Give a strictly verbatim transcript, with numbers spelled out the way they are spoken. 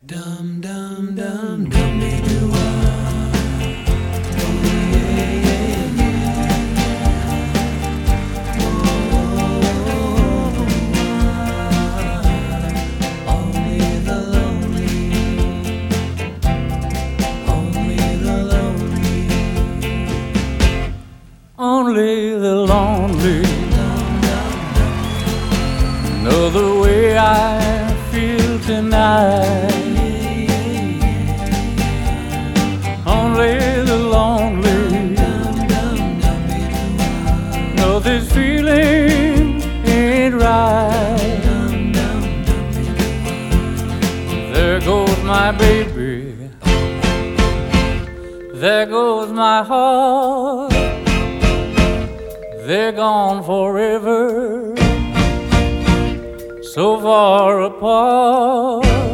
Dum dum dum dum dee doo ah. Oh yeah yeah yeah. Oh, ah. Only the lonely, only the lonely, Only the lonely know the way I feel tonight. Only the lonely know this feeling ain't right. There goes my baby, there goes my heart. They're gone forever, so far apart.